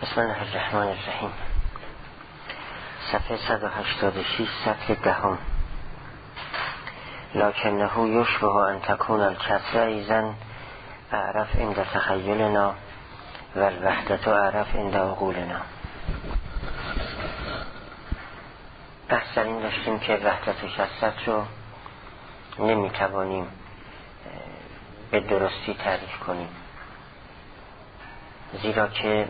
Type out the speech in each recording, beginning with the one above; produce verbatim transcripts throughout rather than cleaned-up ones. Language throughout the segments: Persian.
بسم الله الرحمن الرحیم. صفحه صد و هشتاد و شش، سطر دهم. لکنه یشبه ان تکون الکسره ایزن اعرف عند تخیلنا و الوحدت اعرف عند عقولنا. بحث در این داشتیم که وحدت و کثرت رو نمیتوانیم به درستی تعریف کنیم، زیرا که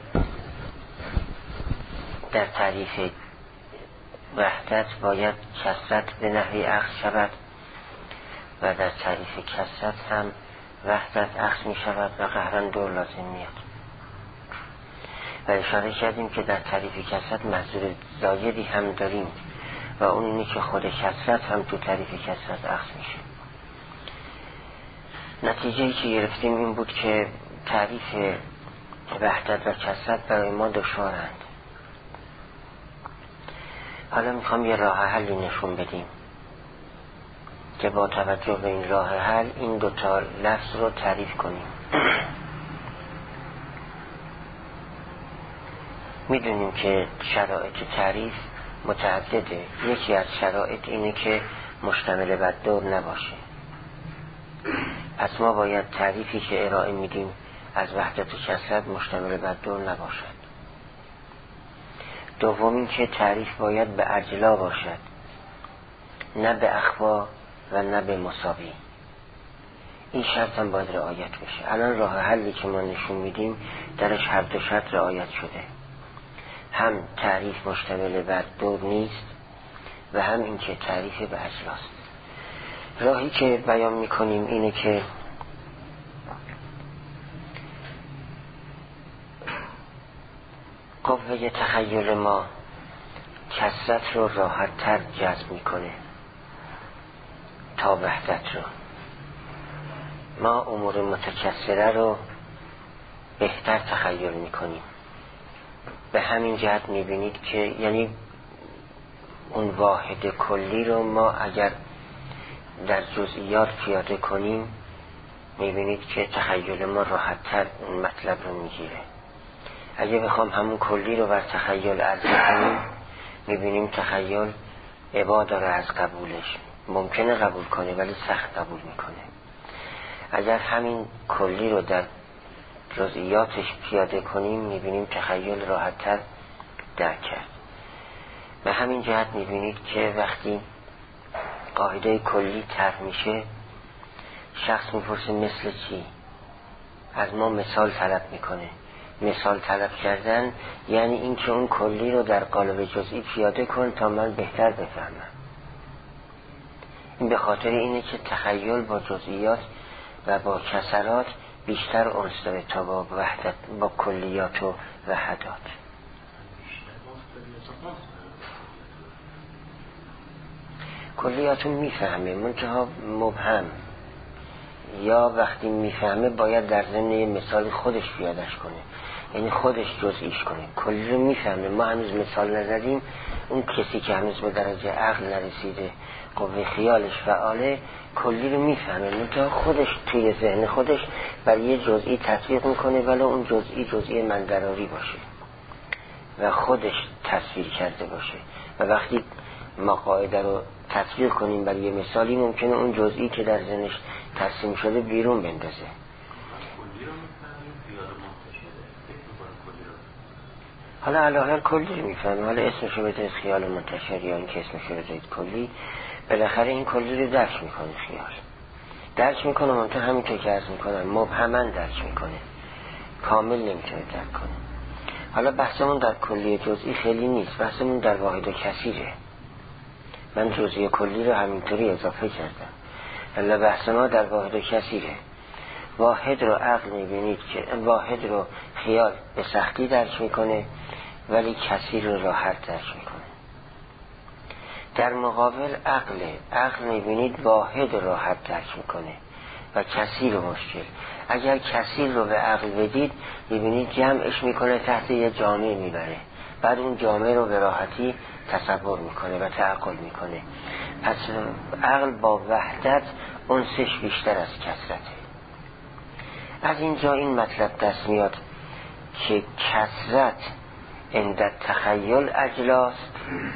در تعریف وحدت باید کثرت به نحوی اخذ شود و در تعریف کثرت هم وحدت اخذ می شود و قهرن دور لازم میاد. و اشاره کردیم که در تعریف کثرت محضور زایدی هم داریم و اون اینه که خود کثرت هم تو تعریف کثرت اخذ میشه. نتیجه‌ای که گرفتیم این بود که تعریف وحدت و کثرت برای ما دشوارند. حالا میخوام یه راه حلی نشون بدیم که با توجه به این راه حل این دوتا لفظ رو تعریف کنیم. میدونیم که شرایط تعریف متعدده. یکی از شرایط اینه که مشتمل بر دور نباشه. پس ما باید تعریفی که ارائه میدیم از وحدت و کثرت مشتمل بر دور نباشد. دومین که تعریف باید به اجلا باشد، نه به اخفا و نه به مساوی. این شرط هم باید رعایت بشه. الان راه حلی که ما نشون میدیم درش هر دو شرط رعایت شده. هم تعریف مشتمل بر دور نیست و هم این که تعریف به اجلاست. راهی که بیان میکنیم اینه که قوه تخیل ما کثرت رو راحت تر جذب میکنه تا وحدت رو. ما امور متکثره رو بهتر تخیل میکنیم. به همین جهت میبینید که یعنی اون واحد کلی رو ما اگر در جزئیات پیاده کنیم میبینید که تخیل ما راحت تر اون مطلب رو میگیره. اگه بخوام همون کلی رو بر تخیل عرضه کنیم میبینیم تخیل ابا داره از قبولش. ممکنه قبول کنه ولی سخت قبول میکنه. اگر همین کلی رو در جزئیاتش پیاده کنیم میبینیم تخیل راحت تر درک کرد. به همین جهت میبینید که وقتی قاعده کلی طرح میشه شخص میپرسه مثل چی؟ از ما مثال طلب میکنه. مثال طلب کردن یعنی این که اون کلی رو در قالب جزئی پیاده کن تا من بهتر بفهمم. این به خاطر اینه که تخیل با جزئیات و با کسرات بیشتر انس داره تا با وحدت، با کلیات و وحدات. کلیاتون میفهمه منتها مبهم، یا وقتی میفهمه باید در ضمن مثال خودش پیادش کنه، یعنی خودش جزئیش کنه. کلی رو میفهمه. ما هنوز مثال نزدیم. اون کسی که هنوز به درجه عقل نرسیده، قوه خیالش فعاله، کلی رو میفهمه منتها خودش توی ذهن خودش بر یه جزئی تطبیق میکنه ولی اون جزئی جزئی منظراری باشه و خودش تصویر کرده باشه. و وقتی ما قاعده رو تطبیق کنیم بر یه مثالی ممکنه اون جزئی که در ذهنش ترسیم شده بیرون بندازه. حالا علاوه کلی رو میفهمه. حالا اسمشو بده خیال منتشر یا این که اسمشو بده کلی، بالاخره این کلی رو درک میکنه. خیال درک میکنه منطقه همینطور که عرض میکنم مبهمن درک میکنه، کامل نمیتونه درک کنه. حالا بحثمون در کلی جزئی خیلی نیست، بحثمون در واحد و کثیره. من جزئی کلی رو همینطوری اضافه کردم. حالا بحث ما در واحد و کثیره. واحد رو عقل میبینید که واحد رو خیال به سختی درک میکنه ولی کثیر رو راحت درک میکنه. در مقابل عقل عقل میبینید واحد رو راحت درک میکنه و کثیر رو مشکل. اگر کثیر رو به عقل بدید میبینید جمعش میکنه تحت یه جامعه میبره، بعد اون جامعه رو به راحتی تصور میکنه و تعقل میکنه. پس عقل با وحدت انسش بیشتر از کثرته. از اینجا این مطلب دست میاد که کثرت عند التخیل اجلاست،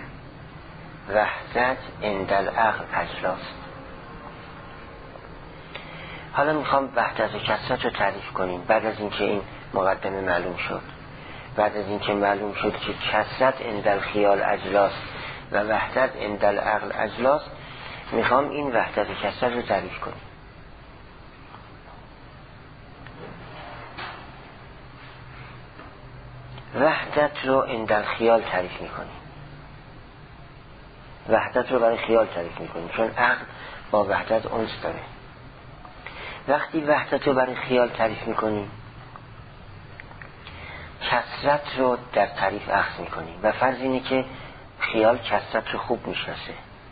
وحدت عند العقل اجلاست. حالا میخوام وحدت و کثرت رو تعریف کنیم. بعد از اینکه این مقدمه معلوم شد، بعد از اینکه معلوم شد که کثرت عند الخیال اجلاست و وحدت عند العقل اجلاست، میخوام این وحدت و کثرت رو تعریف کنیم. وحدت رو عند الخیال تعریف میکنیم. وحدت رو برای خیال تعریف میکنیم، چون عقل با وحدت انس داره. وقتی وحدت رو برای خیال تعریف میکنیم، کثرت رو در تعریف اخذ میکنیم و فرض اینه که خیال کثرت رو خوب میشناسه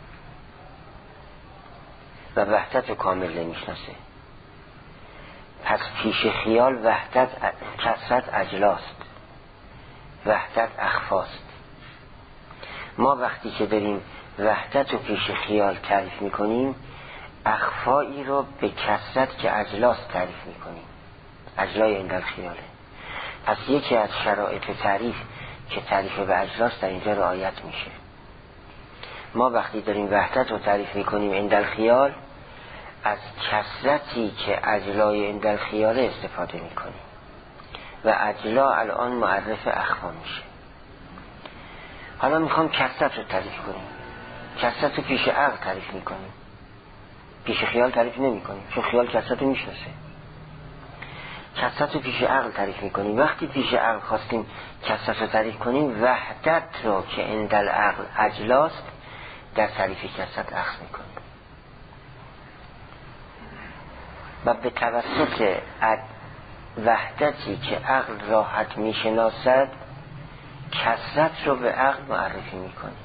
و وحدت رو کامل نمیشناسه. پس پیش خیال وحدت کثرت اجلاست، وحدت اخفاست. ما وقتی که داریم وحدت رو پیش خیال تعریف میکنیم، اخفایی رو به کثرت که اجلاست تعریف میکنیم. اجلای عند الخیاله. پس یکی از شرایط تعریف که تعریف به اجلاست در اینجا رعایت میشه. ما وقتی داریم وحدت رو تعریف میکنیم عند الخیال، از کثرتی که اجلای عند الخیاله استفاده میکنیم و اجلا الان معرف اخفا میشه. حالا میخوام کثرت رو تعریف کنیم. کثرت رو پیش عقل تعریف میکنیم، پیش خیال تعریف نمی کنیم، چون خیال کثرت رو میشناسه. کثرت رو پیش عقل تعریف میکنیم. وقتی پیش عقل خواستیم کثرت رو تعریف کنیم، وحدت رو که عند العقل اجلاست در تعریف کثرت اخذ میکنیم و به توسط وحدتی که عقل راحت میشناسد، کثرت رو به عقل معرفی میکنیم.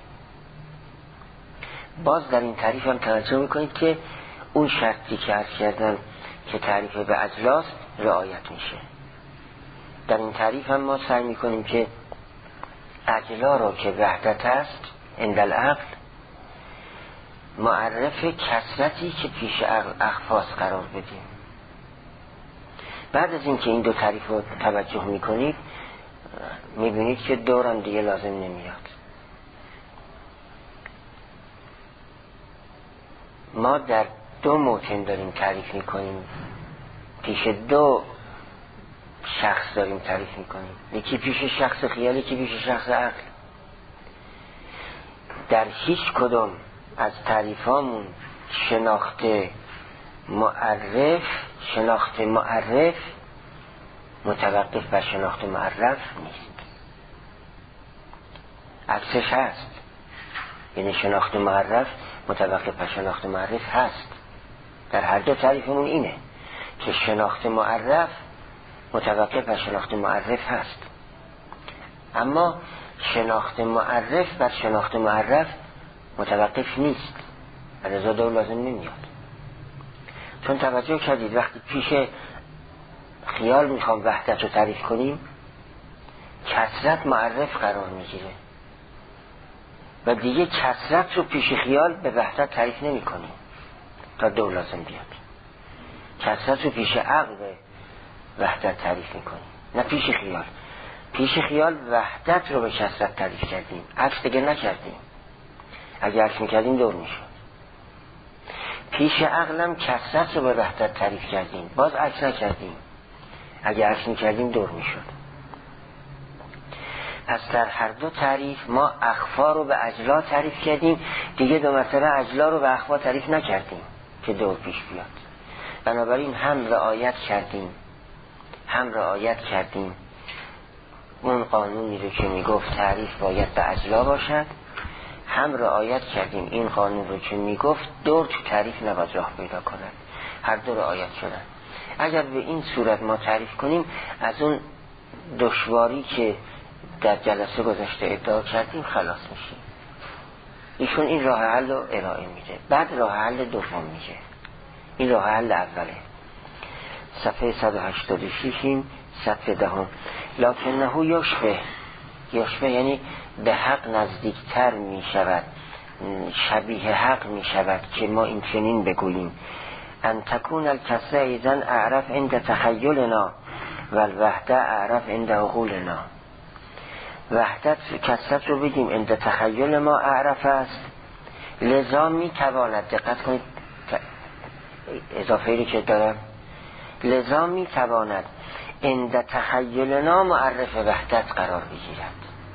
باز در این تعریف هم توجه میکنید که اون شرطی که عرض کردم که تعریف به اجلاست رعایت میشه. در این تعریف هم ما سعی میکنیم که اجلا رو که وحدت است عند العقل معرف کثرتی که پیش عقل اخفاس قرار بدیم. بعد از اینکه این دو تعریف رو توجه میکنید، میبینید که دورم دیگه لازم نمیاد. ما در دو موطن داریم تعریف میکنیم، پیش دو شخص داریم تعریف میکنیم، یکی پیش شخص خیال، یکی پیش شخص عقل. در هیچ کدوم از تعریفامون شناخت معرف شناخت معرف متوقف بر شناخت معرف نیست، عکسش هست. یعنی شناخت معرف متوقف بر شناخت معرف هست. در هر دو تعریفمون اینه که شناخت معرف متوقف بر شناخت معرف هست، اما شناخت معرف بر شناخت معرف متوقف نیست، لذا دو لازم نمیاد. چون توجه کردید وقتی پیش خیال میخوام وحدت رو تعریف کنیم، کثرت معرف قرار میگیره و دیگه کثرت رو پیش خیال به وحدت تعریف نمی کنیم تا دو لازم بیاد. کثرت رو پیش عقل به وحدت تعریف می کنیم، نه پیش خیال. پیش خیال وحدت رو به کثرت تعریف کردیم، عکس دیگه نکردیم. اگه عکس میکردیم دور میشد. پیش عقلم کثرت رو به وحدت تعریف کردیم، باز عکس نکردیم. اگه عکس میکردیم دور میشد. پس در هر دو تعریف ما اخفا رو به اجلا تعریف کردیم، دیگه دو مرتبه اجلا رو به اخفا تعریف نکردیم که دور پیش بیاد. بنابراین هم رعایت کردیم هم رعایت کردیم اون قانونی رو که میگفت تعریف باید به اجلا باشد، هم رعایت کردیم این قانون رو که میگفت دور تو تعریف نباید راه پیدا کند. هر دو رعایت شدن. اگر به این صورت ما تعریف کنیم، از اون دشواری که در جلسه گذشته ادعا کردیم خلاص میشیم. ایشون این راه حل رو ارائه میده، بعد راه حل دوم میگه. این راه حل اوله، صفحه صد و هشتاد و شش صفحه دهم. لکنه یشبه، یشبه یعنی به حق نزدیکتر میشود، شبیه حق میشود که ما این چنین بگوییم: ان تکون الکسره ایزن اعرف عند تخیلنا و الوحده اعرف عند عقولنا. وحدت کثرت رو بگیم عند تخیل ما اعرف است، لذا می تواند، دقت کنید اضافه ای که دارم، لذا می تواند عند تخیلنا معرف وحدت قرار بگیرد.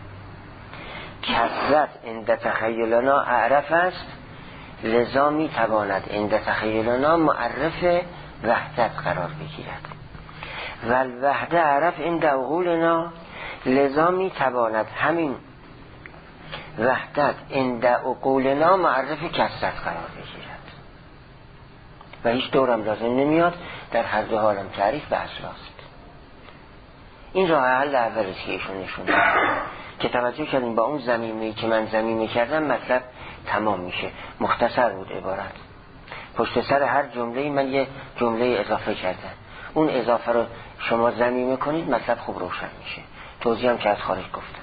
کثرت عند تخیلنا اعرف است، لذا می تواند عند تخیلنا معرف وحدت قرار بگیرد. و الوحده عرف عند عقولنا، لذا می تواند همین وحدت عند عقولنا معرف کثرت قرار بگیرد. و هیچ دورم لازم نمیاد، در هر دو حالم تعریف به اصلاست. این راه حل اولی که ایشون نشون داد که توجه کردیم با اون ضمیمی که من ضمیمه کردم مطلب تمام میشه. مختصر بود عبارت، پشت سر هر جمله من یه جمله اضافه کردم، اون اضافه رو شما ضمیمه کنید مطلب خوب روشن میشه. توضیح هم که از خارج گفتم.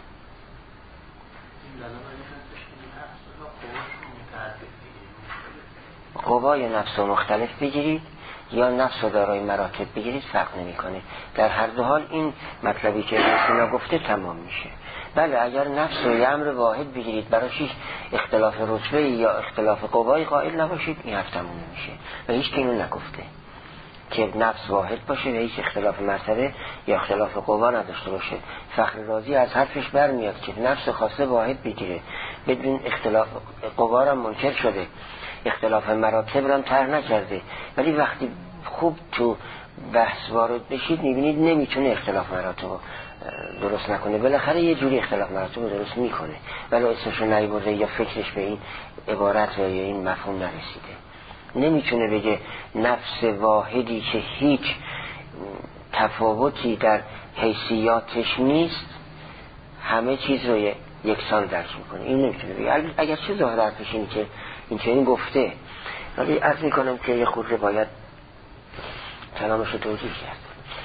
قوای نفس رو مختلف بگیرید یا نفس رو دارای مراتب بگیرید فرق نمیکنه، در هر دو حال این مطلبی که رسونا گفته تمام میشه. بله اگر نفس رو یه امر واحد بگیرید برایش اختلاف رتبه یا اختلاف قوای قائل نباشید، این حرف تمام میشه و هیچ که اینو نگفته که نفس واحد باشه و هیچ اختلاف مرتبه یا اختلاف قوا نداشته باشه. فخر رازی از حرفش برمیاد که نفس خواسته واحد بگیره، بدون اختلاف قوا را منکر شده، اختلاف مراتب را طرح نکرده، ولی وقتی خوب تو بحث وارد بشید میبینید نمیتونه اختلاف مراتب رو درست نکنه، بالاخره یه جوری اختلاف مراتب رو درست میکنه ولی اسمش رو نیبرده یا فکرش به این عبارت یا این مفهوم نرسیده. نمیتونه بگه نفس واحدی که هیچ تفاوتی در حیثیاتش نیست همه چیز رو یکسان درک میکنه، این نمیتونه بگه. اگر چه ظاهر حرفش اینه که این که این گفته، ولی عرض میکنم که یه خورده باید کلامش رو توجیه کرد.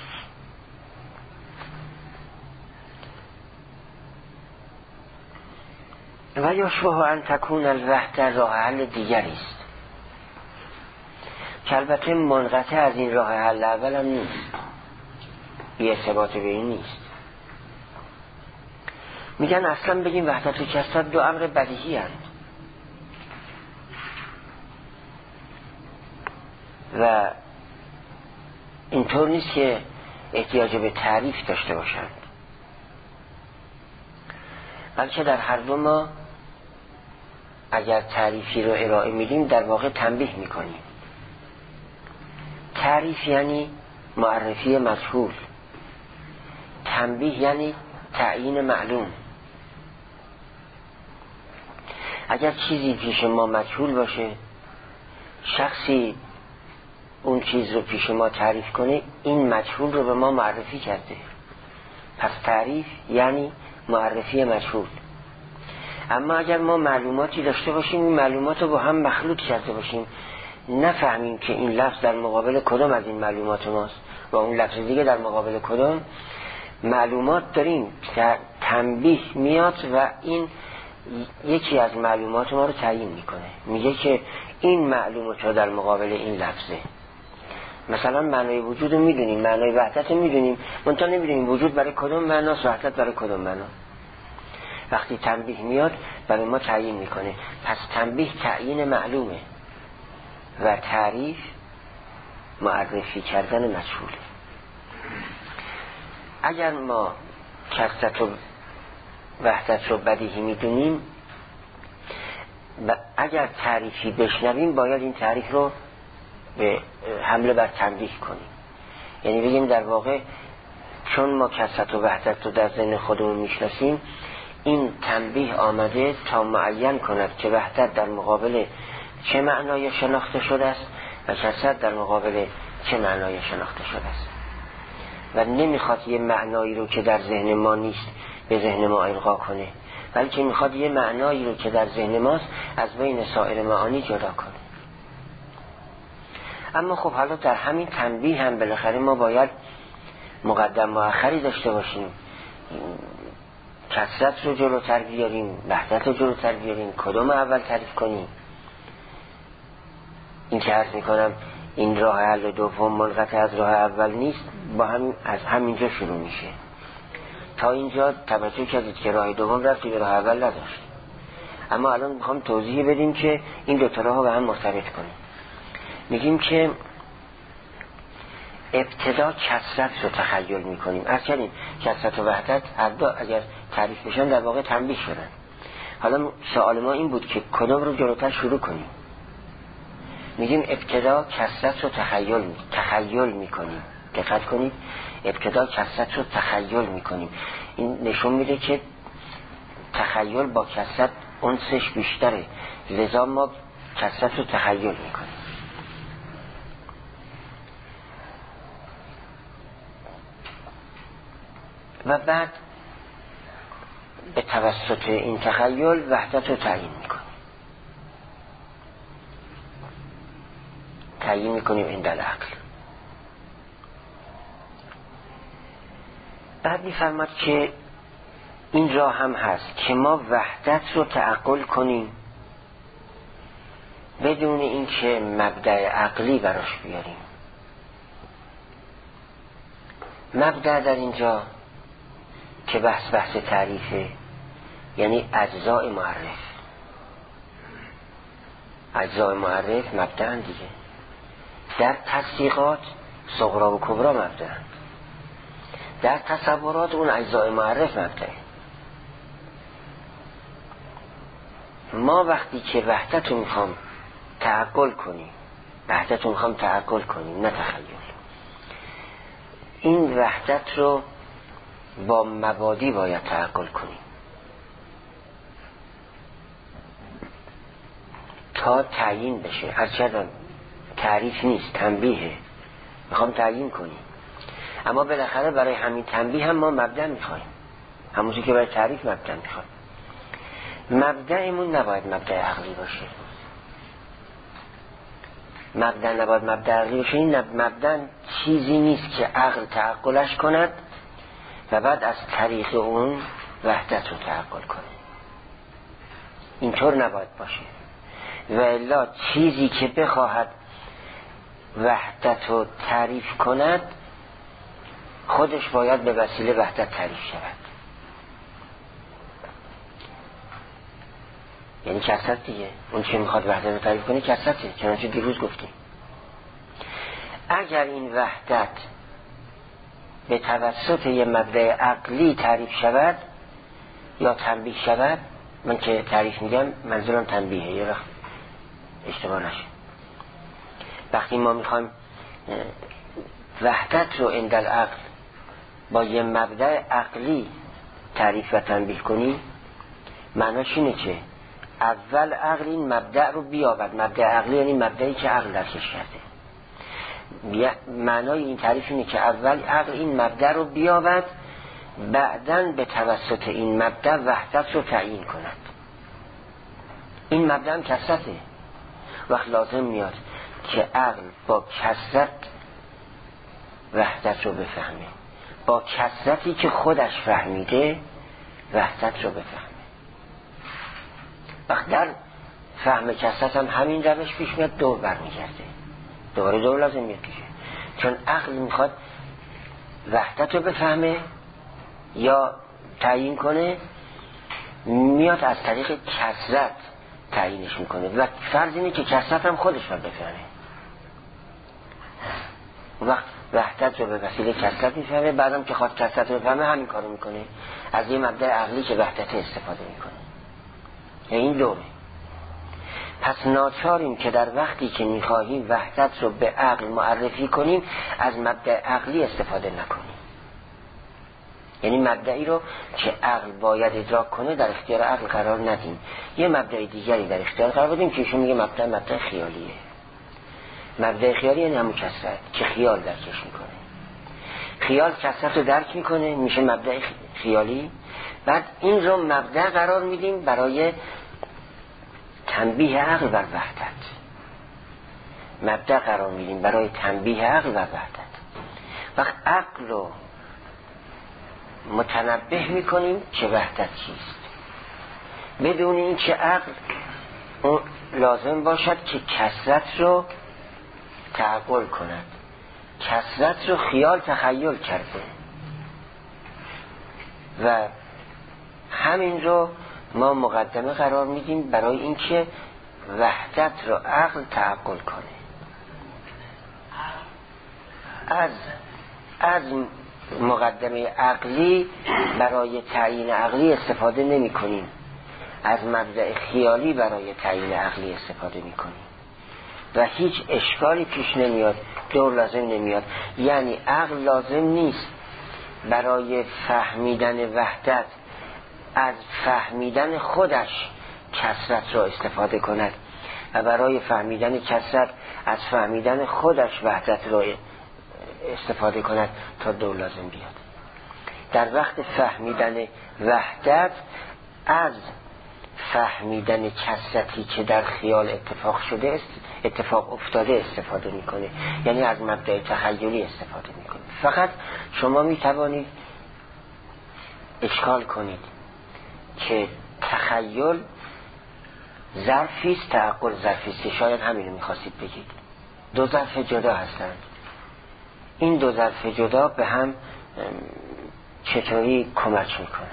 و یشبه ان تکون الوحده راه حل دیگری است که البته منقطع از این راه حل اول هم نیست، بی ارتباط به این نیست. میگن اصلا بگیم وحدت و کثرت دو امر بدیهی هست و اینطور نیست که احتیاج به تعریف داشته باشند، بلکه در هر دو ما اگر تعریفی رو ارائه میدیم در واقع تنبیه میکنیم. تعریف یعنی معرفی مجهول، تنبیه یعنی تعیین معلوم. اگر چیزی پیش ما مجهول باشه، شخصی اون چیز رو پیش ما تعریف کنه، این مجهول رو به ما معرفی کرده، پس تعریف یعنی معرفی مجهول. اما اگر ما معلوماتی داشته باشیم، این معلومات رو با هم مخلوط کرده باشیم، نفهمیم که این لفظ در مقابل کدام از این معلومات ماست و اون لفظ دیگه در مقابل کدام، معلومات داریم که تنبیه میاد و این یکی از معلومات ما رو تعیین میکنه، میگه که این معلومات رو در مقابل این لفظه. مثلا معنای وجود رو میدونیم، معنای وحدت رو میدونیم، منتها نمیدونیم وجود برای کدام معناست، وحدت برای کدام معنا. وقتی تنبیه میاد برای ما تعیین میکنه، پس تنبیه تعیین معلومه و تعریف معرفی کردن مجهوله. اگر ما کثرت و وحدت رو بدیهی میدونیم، اگر تعریفی بشنویم باید این تعریف رو به حمله بر تنبیه کنیم، یعنی بگیم در واقع چون ما کثرت و وحدت رو در ذهن خودمون میشناسیم، این تنبیه آمده تا معین کند که وحدت در مقابل چه معنای شناخته شده است و کثرت در مقابل چه معنای شناخته شده است، و نمیخواد یه معنایی رو که در ذهن ما نیست به ذهن ما القا کنه، بلکه میخواد یه معنایی رو که در ذهن ماست از بین سایر معانی جدا کنه. اما خب حالا در همین تنبیه هم بالاخره ما باید مقدم مؤخری داشته باشیم، کثرت رو جلوتر بیاریم، وحدت رو جلوتر بیاریم، کدوم اول تعریف کنیم. این که عرض میکنم این راه حل دوم منقطع از راه اول نیست، با هم از همینجا شروع میشه. تا اینجا توجه کردید که راه دوم رفتی به راه اول نداشت، اما الان میخوام توضیح بدیم که این دو تا راه رو به هم مرتبط کنیم. میگیم که ابتدا کثرت رو تخیل میکنیم. از کردیم کثرت و وحدت هر دو اگر تعریف بشن در واقع تنبیه شدن. حالا سوال ما این بود که کدام رو جلوتر شروع کنیم. میگیم ابتدا کثرت رو تخیل تخیل میکنیم. دقت کنید، ابتدا کثرت رو تخیل میکنیم. این نشون میده که تخیل با کثرت انسش بیشتره، لذا ما کثرت رو تخیل میکنیم. و بعد به توسط این تخیل وحدت رو تعیین میکنیم. تعیین میکنیم عند العقل. بعد میفرماد که این راه هم هست که ما وحدت رو تعقل کنیم بدون اینکه مبدأ عقلی براش بیاریم. مبدأ در اینجا که بحث بحث تعریفه، یعنی اجزاء معرف. اجزاء معرف مبدأ دیگه. در تصدیقات صغرا و کبرا مبدأ، در تصورات اون اجزاء معرف مبدأ. ما وقتی که وحدت رو میخوام تعقل کنیم، وحدت رو میخوام تعقل کنیم نه تخیل، این وحدت رو با مبادی باید تعقل کنیم تا تعیین بشه. هرچند تعریف نیست، تنبیهه، میخوام تعیین کنیم، اما بالاخره برای همین تنبیه هم ما مبدأ میخوایم، همونجوری که برای تعریف مبدأ میخوایم. مبدأمون نباید مبدأ عقلی باشه. مبدأ نباید مبدأ عقلی باشه. این مبدأ چیزی نیست که عقل تعقلش کند و بعد از طریق اون وحدت رو تعقل کنه. اینطور نباید باشه. و الا چیزی که بخواهد وحدت رو تعریف کند خودش باید به وسیله وحدت تعریف شود. یعنی کثرت دیگه. اون چی میخواد وحدت رو تعریف کنه کثرته، چنانچه دیروز گفتیم. اگر این وحدت به توسط یه مبدأ عقلی تعریف شود یا تنبیه شود، من که تعریف میگم منظورم تنبیهه، یه وقت اشتباه نشه. وقتی ما میخوایم وحدت رو عند العقل با یه مبدأ عقلی تعریف و تنبیه کنیم، معناش اینه که اول عقل این مبدأ رو بیابد. مبدأ عقلی یعنی مبدأی که عقل درکش کرده. معنای این تعریف اینه که اول عقل این مبدأ رو بیابد، بعداً به توسط این مبدأ وحدت رو تعیین کند. این مبدأ هم کثرته. وقت لازم میاد که عقل با کثرت وحدت رو بفهمه، با کثرتی که خودش فهمیده وحدت رو بفهمه. وقت در فهم کثرت هم همین روش پیش میاد، دور برمیگرده، دوباره دور لازم میاد پیشه. چون عقل میخواد وحدت رو بفهمه یا تعیین کنه، میاد از طریق کثرت تعیینش میکنه و فرض اینه که کثرت هم خودش رو بفهمه. وقت وحدت رو به وسیله کثرت میفهمه، بعدم که خواهد کثرت رو بفهمه همین کارو میکنه، از یه مبدأ عقلی که وحدت استفاده میکنه. این دوره. پس ناچاریم که در وقتی که میخواهیم وحدت رو به عقل معرفی کنیم از مبدأ عقلی استفاده نکنیم. یعنی مبدئی رو که عقل باید ادراک کنه در اختیار عقل قرار ندیم، یه مبدأ دیگری در اختیار قرار بدیم که ایشون میگه مبدأ مبدأ خیالیه. مبدأ خیالی یعنی همون کثرت که خیال درکش میکنه. خیال کثرت رو درک میکنه، میشه مبدأ خیالی. بعد این رو مبدأ قرار میدیم برای تنبیه عقل بر وحدت. مبدأ قرار میدیم برای تنبیه عقل بر وحدت. وقت عقل رو متنبه میکنیم که وحدت چیست، بدون این که عقل لازم باشد که کثرت رو تعقل کند. کثرت رو خیال تخیل کرده. و همین رو ما مقدمه قرار میدیم برای اینکه وحدت رو عقل تعقل کنه. از از مقدمه عقلی برای تعیین عقلی استفاده نمی کنیم، از مبدأ خیالی برای تعیین عقلی استفاده می کنیم و هیچ اشکالی پیش نمیاد، دور لازم نمیاد. یعنی عقل لازم نیست برای فهمیدن وحدت از فهمیدن خودش کثرت را استفاده کند و برای فهمیدن کثرت از فهمیدن خودش وحدت را استفاده کند تا دور لازم بیاد. در وقت فهمیدن وحدت از فهمیدن کثرتی که در خیال اتفاق شده است اتفاق افتاده استفاده میکنه، یعنی از مبدأ تخیلی استفاده میکنه. فقط شما میتوانید اشکال کنید که تخیل ظرفیست، تعقل ظرفیست، که شاید همین رو میخواستید بگید. دو ظرف جدا هستند. این دو ظرف جدا به هم چطوری کمک میکنن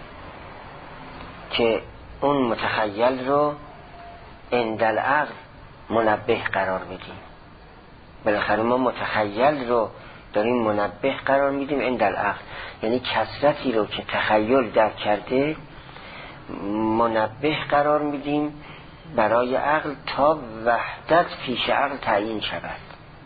که اون متخیل رو عند العقل منبه قرار بدیم. بالاخره ما متخیل رو داریم منبه قرار میدیم عند العقل، یعنی کثرتی رو که تخیل درک کرده منبه قرار میدیم برای عقل تا وحدت پیش عقل تعیین شود.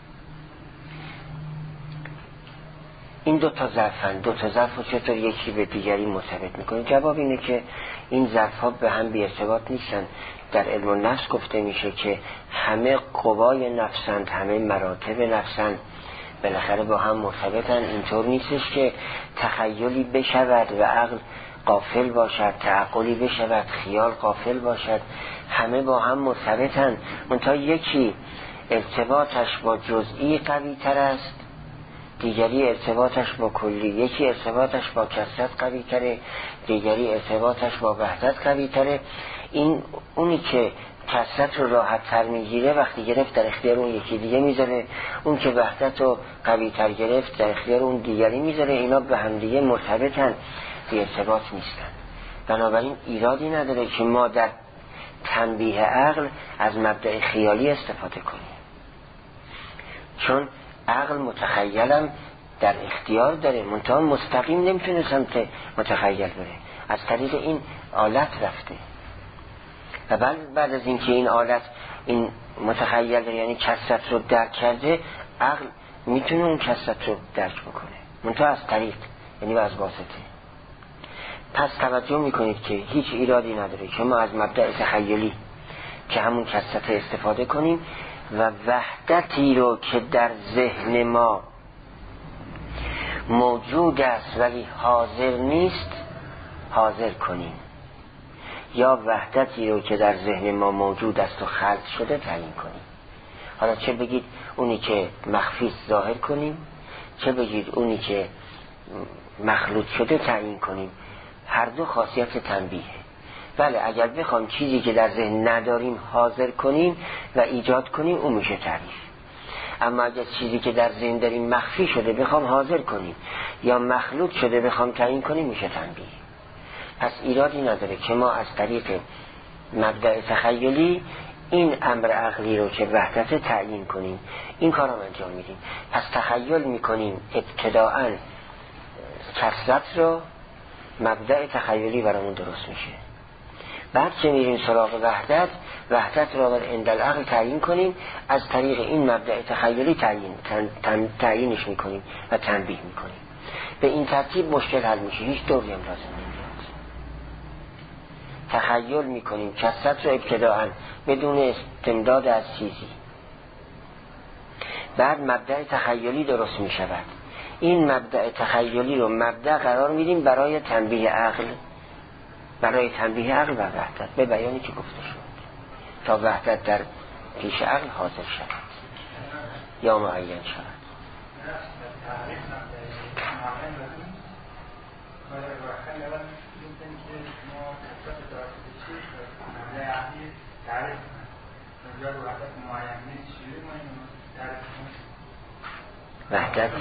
این دو تا ظرفن، دو تا ظرف رو چطور یکی به دیگری مرتبط میکنه؟ جواب اینه که این ظرف ها به هم بی ارتباط نیستن. در علم النفس گفته میشه که همه قوای نفسند، همه مراتب نفسند، بالاخره با هم مرتبطن. اینطور نیستش که تخیلی بشود و عقل غافل باشد، تعقلی بشود خیال غافل باشد. همه با هم مرتبطن، منتها یکی ارتباطش با جزئی قوی تر است، دیگری ارتباطش با کلی. یکی ارتباطش با کثرت قوی تره، دیگری ارتباطش با وحدت قوی تره. این اونی که کثرت رو راحت تر میگیره وقتی گرفت در اختیار اون یکی دیگه میذاره، اون که وحدت رو قوی تر گرفت در اختیار اون دیگری میذاره. اینا به هم دیگه مرتبطن، بی ارتباط نیستن. بنابراین ایرادی نداره که ما در تنبیه عقل از مبدأ خیالی استفاده کنیم، چون عقل متخیلم در اختیار داره، منتها مستقیم نمیتونه سمت متخیل بره، از طریق این آلت رفته. و بعد بعد از اینکه این آلت این متخیل داره، یعنی کثرت رو درک کرده، عقل میتونه اون کثرت رو درک بکنه، منتها از طریق، یعنی از واسطه. پس توجه میکنید که هیچ ایرادی نداره که ما از مبدأ تخیلی که همون کثرت استفاده کنیم و وحدتی رو که در ذهن ما موجود است ولی حاضر نیست حاضر کنیم، یا وحدتی رو که در ذهن ما موجود است و خلق شده تعیین کنیم. حالا چه بگید اونی که مخفی ظاهر کنیم، چه بگید اونی که مخلوط شده تعیین کنیم، هر دو خاصیت تنبیه. بله اگر بخوام چیزی که در ذهن نداریم حاضر کنیم و ایجاد کنیم اون میشه تعریف. اما اگر چیزی که در ذهن داریم مخفی شده بخوام حاضر کنیم یا مخلوط شده بخوام تعیین کنیم میشه تنبیه. پس ایرادی نداره که ما از طریق مبدأ تخیلی این امر عقلی رو که وحدت تعیین کنیم، این کار رو انجام میدیم. پس تخیل میکنیم ابتداءً کثرت رو، مبدأ تخیلی برامون درست میشه. بعد که میریم سراغ وحدت، وحدت رو بر عند العقل تعیین کنیم، از طریق این مبدأ تخیلی تعیین تعیینش میکنیم و تنبیه میکنیم. به این ترتیب مشکل حل میشه، هیچ دوری هم لازم نمیاد. تخیل میکنیم کثرت رو ابتداءً بدون استمداد از چیزی، بعد مبدأ تخیلی درست میشود. این مبدأ تخیلی رو مبدأ قرار میدیم برای تنبیه عقل، برای تنبیه عقل و وحدت به بیانی که گفته شد، تا وحدت در پیش عقل حاضر شود یا معین شود. وحدت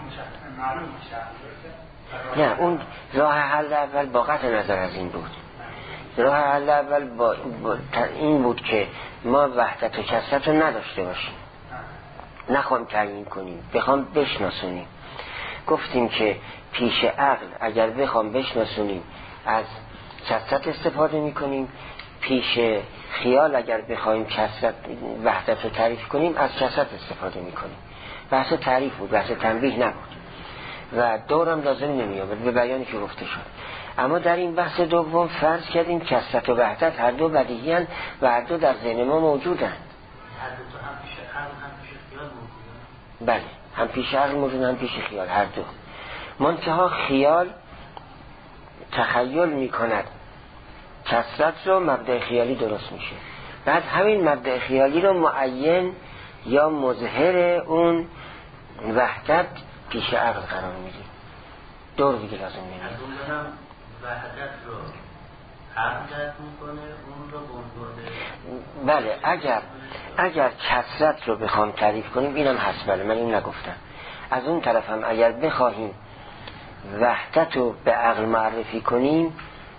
نه، اون راه حل اول با قطع نظر از این بود. راه حل اول با این بود که ما وحدت و کثرت رو نداشته باشیم، نخوام تعیین کنیم، بخوام بشناسونیم. گفتیم که پیش عقل اگر بخوام بشناسونیم از کثرت استفاده میکنیم، پیش خیال اگر بخوایم کثرت وحدت رو تعریف کنیم از کثرت استفاده میکنیم. بحث تعریف بود، بحث تنبیه نبود و دورم لازم نمیاد به بیانی که گفته شد. اما در این بحث دوم فرض کردیم کثرت و وحدت هر دو بدیهی هستند و هر دو در ذهن ما موجودند. هر دو تا هم پیش عقل هم پیش خیال موجودند. بله، هم پیش عقل موجود هم پیش خیال، هر دو. منتها خیال تخیل میکند کثرت رو مبدأ خیالی درست میشه، بعد همین مبدأ خیالی رو معین یا مظهر اون وحدت پیش عقل قرار میدیم. دور دیگه لازم نمیاد. از اون برم وحدت رو عقل درک میکنه، اون رو بنگاه. بله، اگر اگر کثرت رو بخوام تعریف کنیم اینم هست، بله من این نگفتم. از اون طرف هم اگر بخواهیم وحدت رو به عقل معرفی کنیم،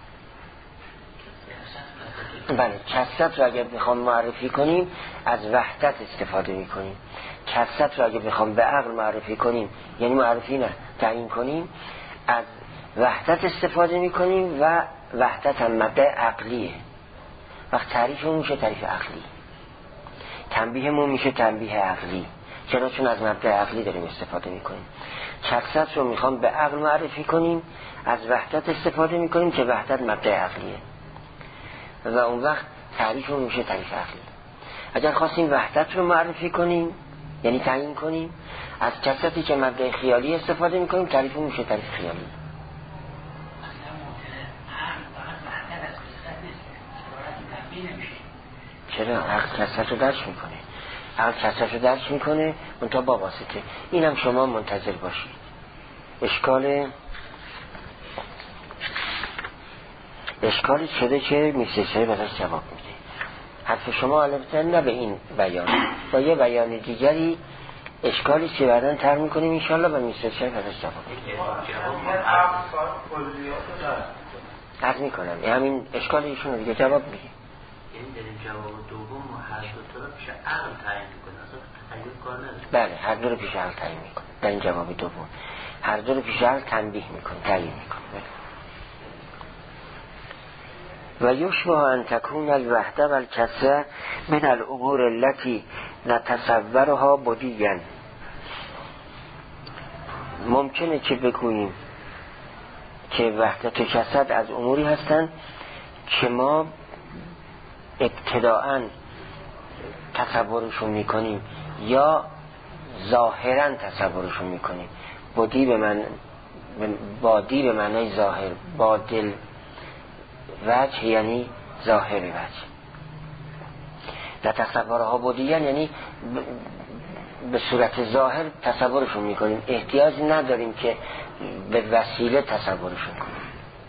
بله کثرت رو اگر بخوام معرفی کنیم از وحدت استفاده میکنیم. کثرت رو اگر بخوام به عقل معرفی کنیم، یعنی معرفی نه تعیین کنیم، از وحدت استفاده میکنیم و وحدت هم مبدأ عقلیه. وقت تعریفمون میشه تعریف عقلی، تنبیهمون میشه تنبیه عقلی. چرا؟ چون از مبدأ عقلی داریم استفاده میکنیم. کثرت رو میخوام به عقل معرفی کنیم، از وحدت استفاده میکنیم که وحدت مبدأ عقلیه و اون وقت تعریفمون میشه تعریف عقلی. اگر خواستیم وحدت رو معرفی کنیم یعنی تعیین کنیم، از کثرتی که مبدأ خیالی استفاده میکنیم، تعریفمون میشه تعریف خیالی. چرا؟ عقل کثرت رو درک میکنه، عقل کثرت رو درک میکنه منتها با واسطه. اینم شما منتظر باشید. اشکال اشکالی شده که میسیسه براش جواب میده. حرف شما البته نه به این بیان، با یه بیان دیگری اشکالی که بعداً تر میکنیم انشالله و میسیسه براش جواب میده. عرض میکنم این همین اشکال ایشون رو دیگه جواب میده. یعنی در این جواب دوم ما هر دو تا رو پیش عقل تعیین میکنه، اصلا تخیل کار نداره. بله، هر دو رو پیش عقل تعیین میکنه. در این جواب دوم هر دو رو پیش عقل تنبیه میکنه، تعیین میکنه. و یشبه ان تکون الوحده و الکثره من الامور التي نتصورها بدیعا. ممکنه که بگوییم که وحدت و کثرت از اموری هستند که ما ابتداءً تصورشون میکنیم یا ظاهراً تصورشون میکنیم. بدی به من بادی به معنای ظاهر، بادل وجه یعنی ظاهر وجه. در تصورها بدیعاً یعنی به صورت ظاهر تصورشون میکنیم، احتیاج نداریم که به وسیله تصورشون کنیم.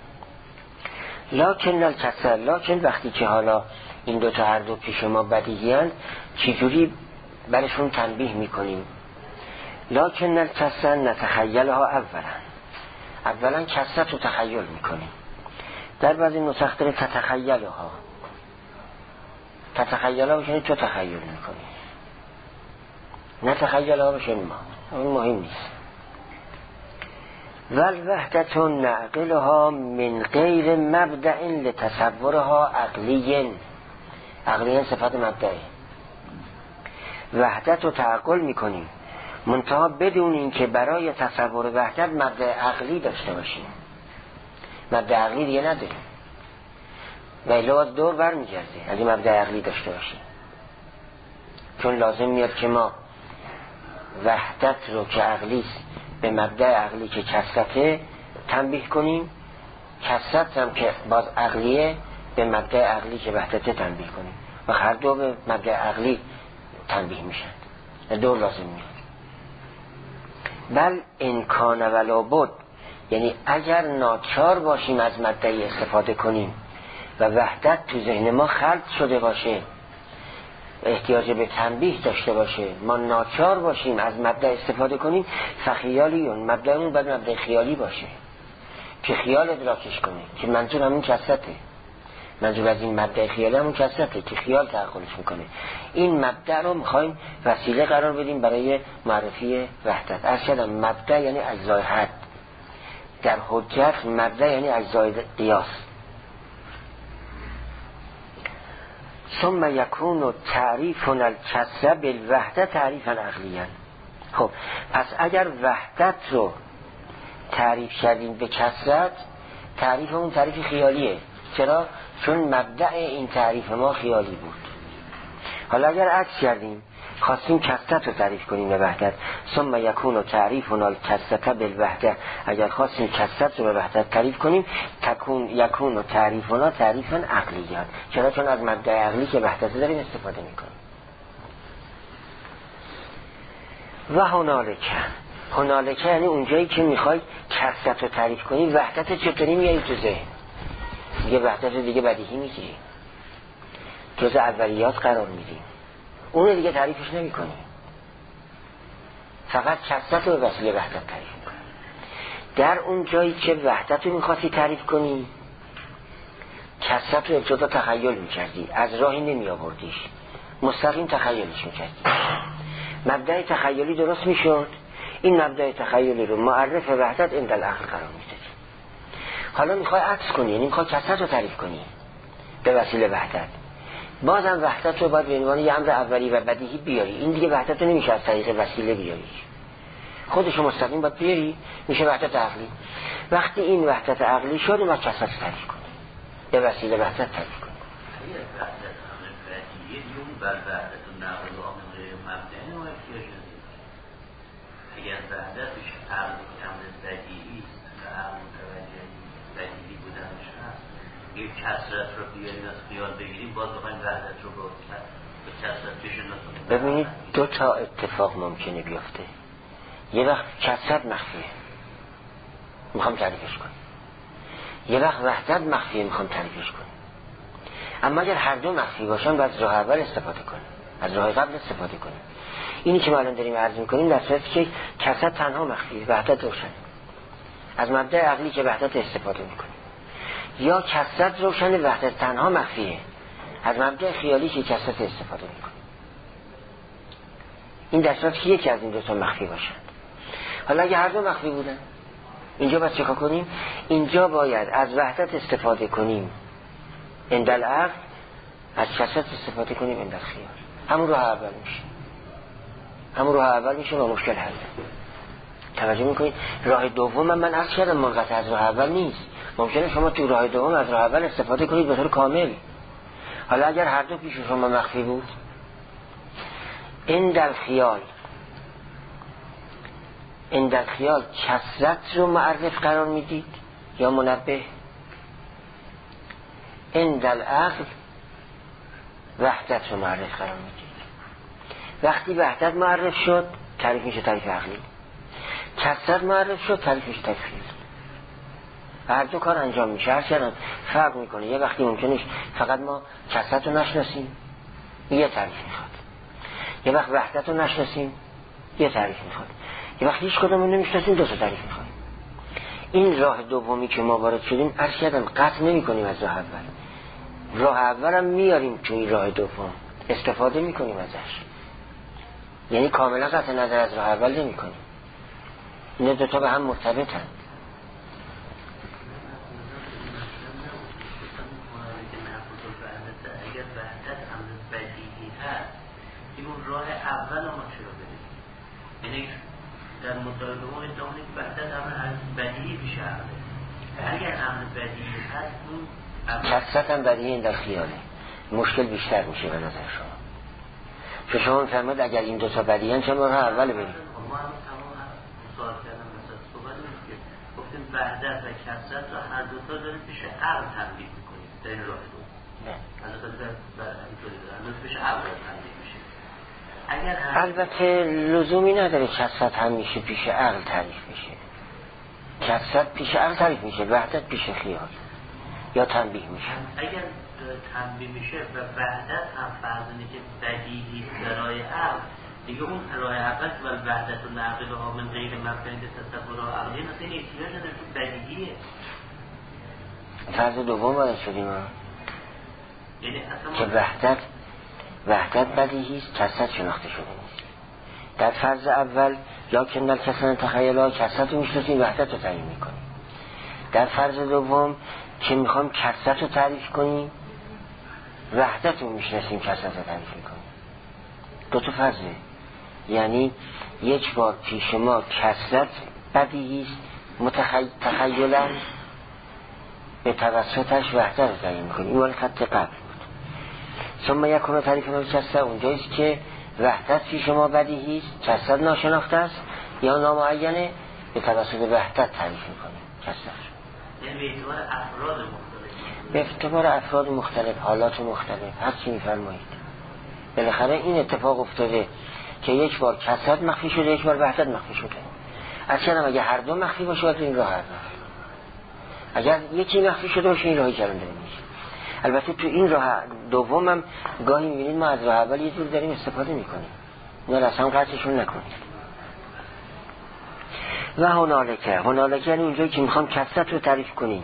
لکن الکثره، لکن وقتی که حالا این دو تا هر دو پیش ما بدیهی هستند، چجوری برشون تنبیه میکنیم؟ لکن الکثره نتخیلها اولا، اولا کثرت رو تخیل میکنیم. در بعضی نسخ داره تتخیلها، تتخیلها بشنید تو تخیل میکنی، نه تخیلها بشنید ما، اون مهم نیست. والوحدت نعقلها من غیر مبدأ لتصورها عقلین. عقلین صفت مبدأه. وحدت رو تعقل میکنیم منتها بدون این که برای تصور وحدت مبدأ عقلی داشته باشیم. مبدأ عقلی دیگه نداریم و لواز دور بر میگرده اگه مبدأ عقلی داشته باشیم، چون لازم میاد که ما وحدت رو که عقلیست به مبدأ عقلی که کثرته تنبیه کنیم، کثرت هم که باز عقلیه به مبدأ عقلی که وحدته تنبیه کنیم و هر دو به مبدأ عقلی تنبیه میشن. دو لازم میاد. بل امکان ولا بد، یعنی اگر ناچار باشیم از مبدأ استفاده کنیم و وحدت تو ذهن ما خلق شده باشه احتیاج به تنبیه داشته باشه، ما ناچار باشیم از مبدأ استفاده کنیم، فخیالیون مبدأمون باید مبدأ خیالی باشه که خیال ادراکش کنه، که منظور همون کثرته. منظور از این مبدأ خیالی همون کثرته که خیال تعقلش میکنه. این مبدأ رو میخوایم وسیله قرار بدیم برای معرفی وحدت. ارشدم مبدأ یعنی اجزای حد، در حجت مبدأ یعنی اجزای قیاس. ثم یکون تعریفنا الکثرة بالوحدة تعریفا عقلیا. خب پس اگر وحدت رو تعریف کردیم به کثرت، تعریف اون تعریف خیالیه. چرا؟ چون مبدأ این تعریف ما خیالی بود. حالا اگر عکس کردیم، خواستیم کثرت رو تعریف کنیم به وحدت، ثم یکون تعریفنا الکثرة بالوحدة، اگر خواستیم کثرت رو به وحدت تعریف کنیم، تکون یکون تعریفنا تعریفا عقلیا. چرا؟ چون از مبدأ عقلی که وحدت داریم استفاده میکنیم. و هنالک، هنالک یعنی اونجایی که میخوای کثرت رو تعریف کنی، وحدت چطوری میاری تو ذهن؟ دیگه وحدت رو دیگه بدیهی میگیری، جز اولیات قرار میدیم، اون دیگه تعریفش نمی کنی، فقط کثرت رو به وسیله وحدت تعریف میکنی. در اون جایی که وحدت رو میخواستی تعریف کنی، کثرت رو ابتدا تخیل میکردی، از راهی نمی آوردیش، مستقیم تخیلش میکردی. مبدأ تخیلی درست میشد، این مبدأ تخیلی رو معرف وحدت عند العقل قرار میدادی. حالا میخوای عکس کنی، یعنی میخوای کثرت رو تعریف کنی به وسیله وحدت، بازم وحدت رو باید به عنوان یه امر اولی و بدیهی بیاری. این دیگه وحدت رو نمیشه از طریق وسیله بیاری، خودشو مستقیم باید بیاری، میشه وحدت عقلی. وقتی این وحدت عقلی شد، ما کثرت تعریف کنی، به وسیله وحدت تعریف کنی. اگر وحدتش عقل امر بدیهی و عقل متوجه بدیهی بودنش هست، یک کثرت رو بیاریم از خیال بگیریم، باز بخوایم وحدت رو با کثرت بشناسیم. ببینید دو تا اتفاق ممکنه بیفته. یه وقت کثرت مخفیه، میخوام تعریفش کنم، یه وقت وحدت مخفیه، میخوام تعریفش کنم. اما اگر هر دو مخفی باشن، باید از راه اول استفاده کنیم، از راه قبل استفاده کنیم. اینی که ما الان داریم عرض میکنیم در صورتی که کثرت تنها مخفیه، وحدت روشن، از مبدأ عقلی که وحدت استفاده میکنیم. یا کثرت روشن، وحدت تنها مخفیه، از مبدأ خیالی که کثرت استفاده میکنیم. این در صورتی که یکی از این دو تا مخفی باشن. حالا اگه هر دو مخفی بودن، اینجا باید چیکار کنیم؟ اینجا باید از وحدت استفاده کنیم عند العقل، از کثرت استفاده کنیم عند الخیال. همون راه اول میشه، همون راه اول میشه و مشکل حل. توجه میکنید؟ راه دوم من من عرض کردم منقطع از راه اول نیست. ممکنه شما تو راه دوم از راه اول استفاده کنید به طور کامل. حالا اگر هر دو پیش شما مخفی بود، عند الخیال، عند الخیال کثرت رو معرف قرار میدید یا منبه، عند العقل وحدت رو معرف قرار میدید. وقتی وحدت معرف شد، تعریف میشه تعریف عقلی. کثرت معرف شد، تعریف میشه تعریف خیالی. هر دو کار انجام میشه. هر چند فرق میکنه. یه وقتی ممکنه فقط ما کثرت رو نشناسیم، یه تعریف میخواد. یه وقت وحدت رو نشناسیم، یه تعریف میخواد. یه وقت هیچ کدوم رو نمیشناسیم، دو تا تعریف میخواد. این راه دومی که ما وارد شدیم، عرض کردم قطع نمیکنیم از راه اول. راه اول هم میاریم توی راه دوم، استفاده میکنیم ازش. یعنی کاملا قطع نظر از راه اول نمی کنیم. این دو تا به هم مرتبطن. اگر وحدت امر بدیهی هست، این راه اول ما چرا بریم؟ یعنی در مطالعه ما ادعا کنیم وحدت امر بدیهی پیش عقله. اگر امر بدیهی هست، اون کثرت هم بدیهی در خیاله، مشکل بیشتر میشه به نظر شما. چون شما میفرمایید اگر این دو تا بدیهن، چرا راه اول بریم؟ ما هم تمام سوال کردم مثلا صحبت که گفتیم وحدت و کثرت رو هر دو تا داریم پیش عقل تنبیه میکنیم در این راه دو. نه. پیش عقل تنبیه میشه. اگر هر... البته لزومی نداره کثرت همیشه پیش عقل تعریف میشه. کثرت پیش عقل تعریف میشه، وحدت پیش خیال. یا تنبیه میشه. اگر تنبیه میشه و وحدت هم فرض اینه که بدیهی برای عقل، دیگه اون راه اول و وحدت و نقل ها من غیر مبنی تصور و عقلی مثلا این احتیاج نداره تو بدیهیه. فرض دوم باید شدیم ها یعنی که وحدت وحدت بدیهی است، کثرت شناخته شده نیست. در فرض اول لکن الکثرت تخیلا کثرت رو میشناسیم، وحدت رو تعیین میکنیم. در فرض دوم که میخوام کثرت رو تعریف کنیم، وحدت رو میشناسیم، کثرت رو تعریف میکنیم. دو تا فرضه، یعنی یک بار پیش ما کثرت بدیهی است متخیل تخیلا، به توسطش وحدت رو تعیین میکنیم. این مال خط قبل بود. ثم یکون تعریف ناکثرت اونجاییست که وحدت پیش ما بدیهی است، کثرت ناشناخته است یا نامعینه، به توسط وحدت تعریف میکنیم کثرت. یعنی به اعتبار افراد مختلف، به اعتبار افراد مختلف، حالات مختلف، هر چی میفرمایید. بالاخره این اتفاق افتاده که یک بار کثرت مخفی شده، یک بار وحدت مخفی شده. اصلا اگه هر دو مخفی باشه باید این راه هر راه. اگر یکی مخفی شده باشه این راهی کلام داریم میشه. البته تو این راه دوم هم گاهی میبینید ما از راه اول یه جور داریم استفاده میکنیم، اینا را اصلا قطعشون نکنید. و هنالکه هنالکه یعنی اونجایی که میخوام کثرت رو تعریف کنیم،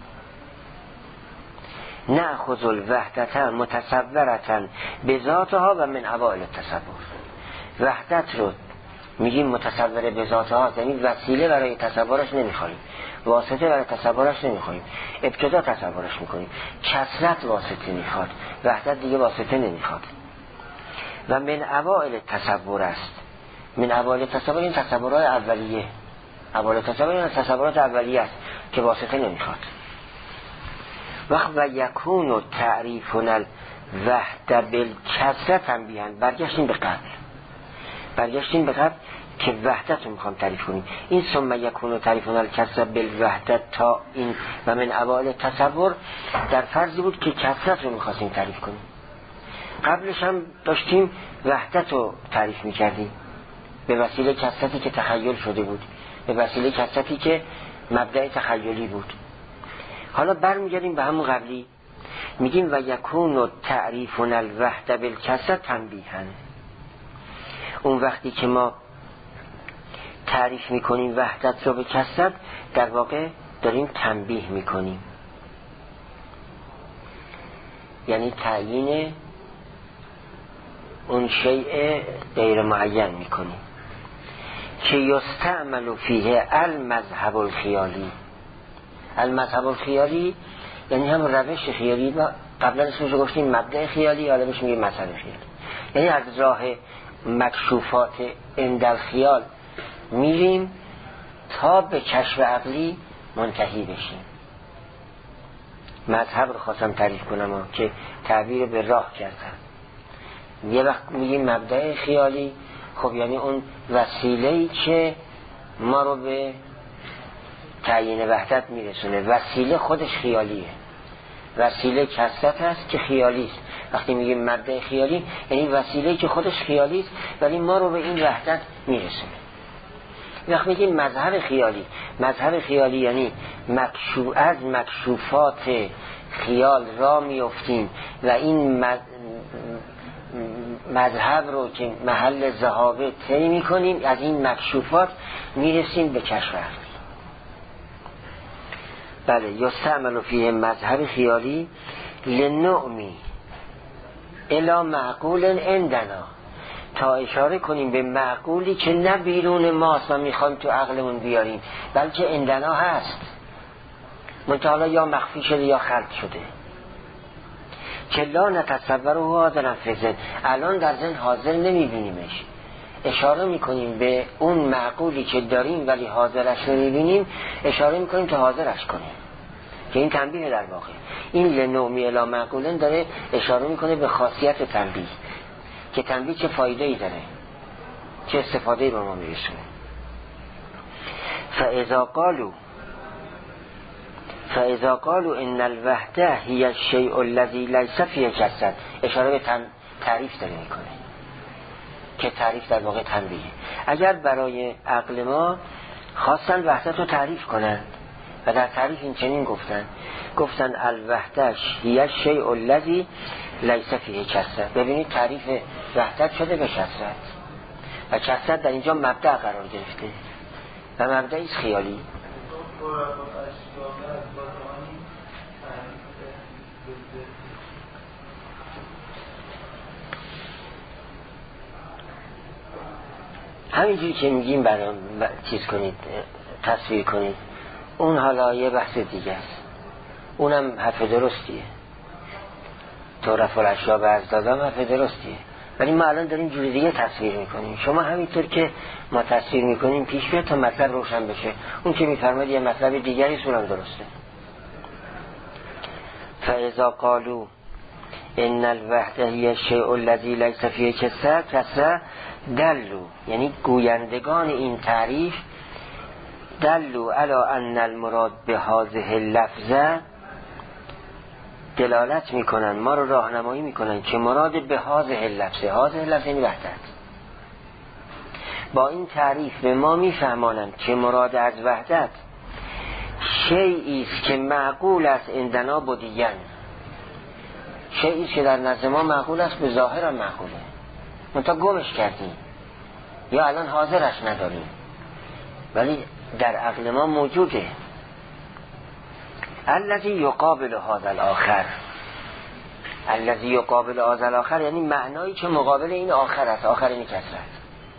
نأخذ الوحدت متصورتا بذاتها و من اوائل التصور. وحدت رو میگیم متصور بذاتها، یعنی وسیله برای تصورش نمیخوایم، واسطه برای تصورش نمیخوایم، ابتدا تصورش میکنیم. کثرت واسطه میخواد، وحدت دیگه واسطه نمیخواد. و من اوائل تصور است. من اوائل تصور این تصورات اولیه، اوائل تصور این تصورات اولیه است که واسطه نمیخواد. وقت و یکون و تعریفون الوحده بالکثرت تنبیهن. برگشتیم به قبل برگشتیم به قبل که وحدت رو میخوام تعریف کنیم. این ثم یکون و تعریفون الکثرت بالوحده تا این و من اوائل تصور در فرضی بود که کثرت رو میخواستیم تعریف کنیم. قبلش هم داشتیم وحدت رو تعریف میکردیم به وسیله کثرتی که تخیل شده بود، به وسیله کثرتی که مبدأ تخیلی بود. حالا برمیگردیم به همون قبلی، میگیم و یکون و تعریفون الوحده بالکثرت تنبیهن. اون وقتی که ما تعریف میکنیم وحدت رو به کثرت، در واقع داریم تنبیه میکنیم، یعنی تعیین اون شیء غیر معین میکنیم که یستعمل فیه المذهب الخیالی. المذهب الخیالی یعنی هم روش خیالی، و قبلا اسمش رو گفتیم مبدأ خیالی، حالا بهش میگیم مذهب خیالی. یعنی از راه مکشوفات اندل خیال میریم تا به کشف عقلی منتهی بشیم. مذهب رو خواستم تعریف کنم که تعبیر به راه کردم. یه وقت میگیم مبدأ خیالی، خب یعنی اون وسیله‌ای که ما رو به تعیین وحدت میرسونه. وسیله خودش خیالیه، وسیله کثرت هست که خیالی است. وقتی میگیم مبدأ خیالی یعنی وسیله‌ای که خودش خیالی است ولی ما رو به این وحدت میرسونه. وقتی میگیم مذهب خیالی، مذهب خیالی یعنی مکشوف از مکشوفات خیال را میافتیم و این مذهب رو که محل ذهابه طی میکنیم، از این مکشوفات میرسیم به کشف عقلی. بله، یستعمل فیه مذهب خیالی لنعمی الا معقول عندنا، تا اشاره کنیم به معقولی که نه بیرون ماست و میخوایم تو عقلمون بیاریم، بلکه عندنا هست، منتها یا مخفی شده یا خلق شده، که لا نتصوره حاضرا فی ذهن، الان در ذهن حاضر نمیبینیمش. اشاره میکنیم به اون معقولی که داریم ولی حاضرش نمیبینیم، اشاره میکنیم که حاضرش کنیم، که این تنبیه در واقع. این لنومی الا معقولن داره اشاره میکنه به خاصیت تنبیه، که تنبیه چه فایده‌ای داره، چه استفاده‌ای به ما میرسونه. فاذا قالوا فاذا قالوا ان الوحده هي الشيء الذي ليس فيه كثرت، اشاره به تعریف داره میکنه که تعریف در واقع تنبیه. اگر برای عقل ما خواستن وحدت رو تعریف کنن و در تعریف این چنین گفتن گفتن الوحدت هی الشیء الذی لیس فیه کثرت. ببینید تعریف وحدت شده به کثرت و کثرت در اینجا مبدأ قرار گرفته و مبدأی است خیالی. همینجوری که میگیم برای چیز کنید تصویر کنید، اون حالا یه بحث دیگه است، اونم حرف درستیه، تو رفع الاشیاء به ازدادم حرف درستیه، ولی ما الان داریم جوری دیگه تصویر میکنیم. شما همینطور که ما تصویر میکنیم پیش بیاد تا مطلب روشن بشه. اون که میفرماید یه مطلب دیگری است، اونم درسته. فاذا قالوا ان الوحده هی الشیء الذی لیس فیه کثرت دلو، یعنی گویندگان این تعریف دلو علی ان المراد به هذه اللفظه، دلالت میکنن، ما رو راهنمایی میکنن که مراد به هذه اللفظه، هذه اللفظه یعنی وحدت، با این تعریف به ما میفهمانند که مراد از وحدت شیئی است که معقول است عندنا بدیاً، شیئی است که در نزد ما معقول است، به ظاهر هم معقوله، منتها گمش کردیم یا الان حاضرش نداریم، ولی در عقل ما موجوده. الذی یقابل هذا الاخر، الذی یقابل هذا الاخر یعنی معنایی که مقابل این آخر است، آخر این کثرت.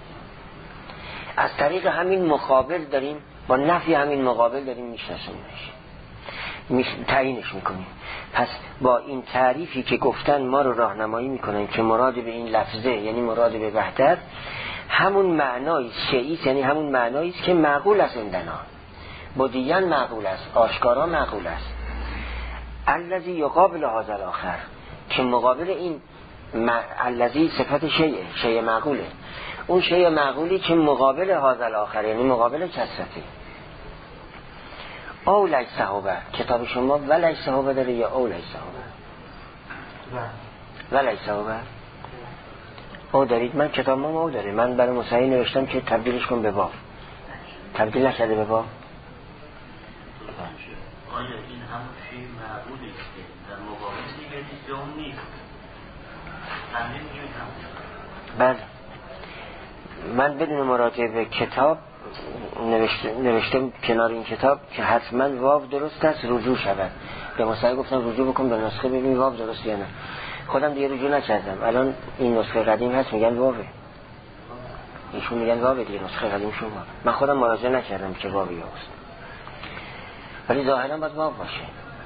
از طریق همین مقابل داریم، با نفی همین مقابل داریم میشناسونیمش، میش... تعیینش میکنیم. پس با این تعریفی که گفتن ما رو راهنمایی میکنن که مراد به این لفظه یعنی مراد به وحدت همون معنایی شیئی، یعنی همون معنایی است که معقول است عندنا، بدیاً معقول است، آشکارا معقول است. الذی یقابل هذا الاخر، که مقابل این م... الذی صفت شیء، شیء معقوله، اون شیء معقولی که مقابل هذا الاخر یعنی مقابل کثرتی. او لیس هو، کتاب شما و لیس هو داره یا او لیس هو؟ و لیس هو او دارید؟ من کتاب ما او داره، من برای مصححی نوشتم که تبدیلش کن به واو، تبدیل نشده به واو. آیا این همون شیء معقولی است که در مقابل دیگری است یا اون نیست؟ همین میگم. بله، من بدون مراجعه به کتاب نوشته نوشتم کنار این کتاب که حتما واو درست است، رجوع شود. به مصحح گفتم رجوع بکن به نسخه ببین واو درست یا نه. خودم دیگه رجوع نکردم. الان این نسخه قدیم هست میگن واوه، ایشون میگن واوه دیگه، نسخه قدیم شما. من خودم مراجعه نکردم که واو یا است، ولی ظاهرا باید واو باشه.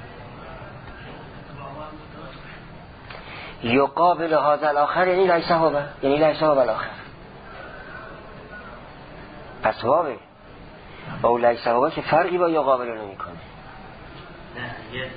یقابل هذا الاخر یعنی لیس هو، یعنی لیس هو الاخر، پس واوه. او لیس هو که فرقی با یقابل نمی کنه. نه یه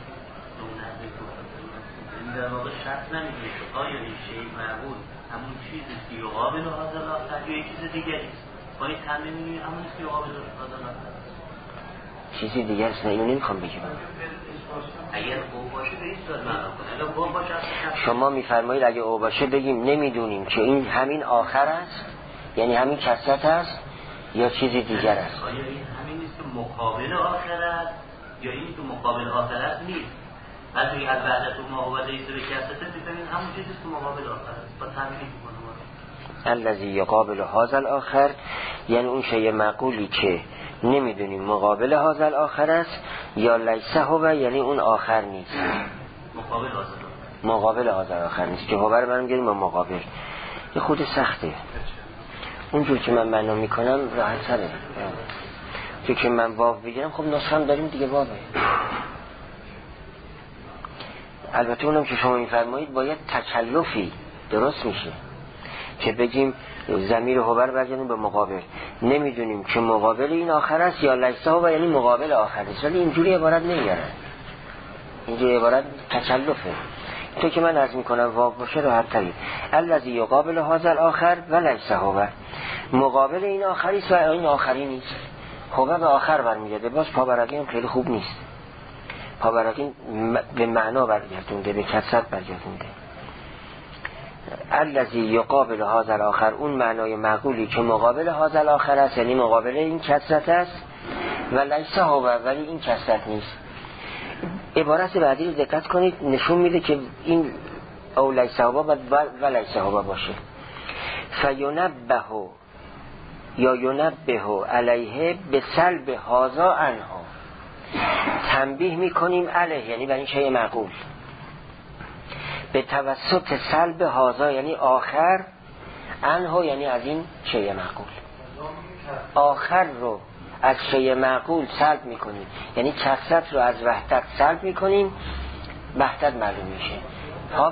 این در واقع شرط نمیگه آیا این شیء معقول همون چیزی که یقابل هذا الاخر یا یک چیز دیگری است؟ با این تنمیم میگیم همون که یقابل هذا الاخر چیزی دیگر است. نه اینو نمیخوام بگم. اگر او باشه به این صورت معنا کنه، اگر او باشه شما میفرمایید اگه او باشه بگیم نمیدونیم که این همین آخر است یعنی همین کثرت است یا چیزی دیگر است. آیا این همین نیست که مقابل آخر است یا این که مقابل آخر است نیست؟ از این از وحدت و مقابله ایست به کثرت بفهمین همون چیزی که مقابل آخر است. با تعبیری می‌کنه الذی یقابل هذا الاخر یعنی اون شیء معقولی که نمیدونیم مقابل هذا الاخر است یا لیس هو یعنی اون آخر نیست، مقابل هذا مقابل هذا الاخر نیست. که هو رو برام گیریم با مقابل یه خود سخته. اونجور که من معنا میکنم راحت تره. چون که من واو بگیرم خب نسخه هم داریم دیگه واوه. البته اونم که شما میفرمایید باید تکلفی درست میشه که بگیم ضمیر هو برگردیم به مقابل، نمیدونیم که مقابل این آخر است یا لیس هو یعنی مقابل آخر است، ولی اینجوری عبارت نمیارن، اینجوری عبارت تکلفه. تو که من عرض میکنم واو باشه راحت تری. الذی یقابل هذا الاخر و لیس هو، مقابل این آخری است و این آخری نیست. هو به آخر برمیگرده، باز پابرقی هم خیلی خوب نیست. پابرقی به معنا برگردونده، به کثرت برگردونده. الذی یقابل هذا الاخر اون معنای معقولی که مقابل هذا الاخر است یعنی مقابل این کثرت است. و لیس هو، ولی این کسرت نیست. عبارت بعدی رو دقت کنید، نشون میده که این او لیس هو باید و لیس هو باشه. فینبه یا ینبه علیه به سلب هازا عنها، تنبیه میکنیم علیه یعنی بر این شیء معقول، به توسط سلب هازا یعنی آخر، عنها یعنی از این شیء معقول. آخر رو از شیء معقول سلب میکنیم، یعنی کثرت رو از وحدت سلب میکنیم، وحدت معلوم میشه. ها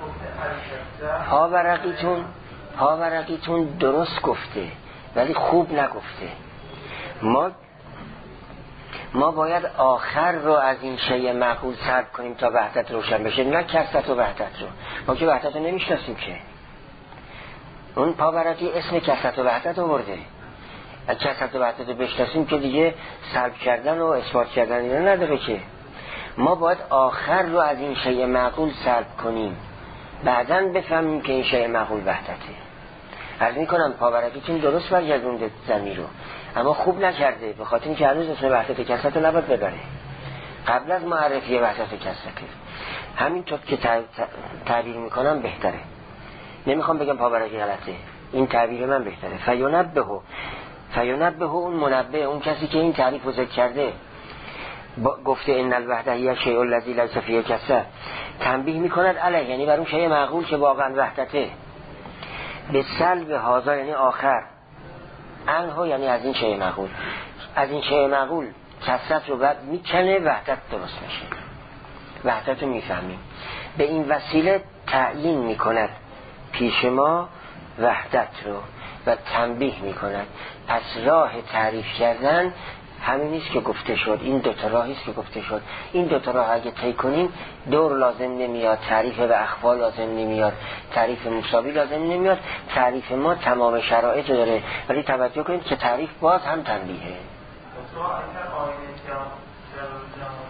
ها ورقیتون ها ورقیتون درست گفته ولی خوب نگفته. ما ما باید آخر رو از این شیء معقول سلب کنیم تا وحدت روشن بشه، نه کثرت و وحدت رو. ما که وحدت رو نمیشناسیم که. اون پاورقی اسم کثرت و وحدت آورده. از کثرت و وحدت رو بشناسیم که دیگه سلب کردن و اثبات کردن اینا نداره که. ما باید آخر رو از این شیء معقول سلب کنیم، بعداً بفهمیم که این شیء معقول وحدته. عرض میکنم پاورقیتون درست برگردونده ضمیر رو، اما خوب نکرده، به خاطر اینکه هنوز اسم وحدت کثرت رو نباید ببره قبل از معرفی وحدت کثرت. همینطور که تعبیر میکنم بهتره، نمیخوام بگم پاورقی غلطه، این تعبیر من بهتره. فینبه فینبه اون منبه، اون کسی که این تعریف رو ذکر کرده گفته ان الوحده هی الشیء الذی لیس فیه کثرت، تنبیه میکند علیه یعنی بر اون شیء معقول که واقعا وحدته، به سلب هازا یعنی آخر، عنها یعنی از این شیء معقول، از این شیء معقول کثرت رو بعد میکنه، وحدت درست میشه، وحدت رو میفهمیم. به این وسیله تعیین میکند پیش ما وحدت رو و تنبیه میکند. پس راه تعریف کردن همین نیست که گفته شد، این دوتا راهی است که گفته شد. این دوتا راه اگه طی کنیم دور لازم نمیاد، تعریف و اخبار لازم نمیاد، تعریف مساوی لازم نمیاد. تعریف ما تمام شرایط داره، ولی توجه کنید که تعریف باز هم تنبیهه.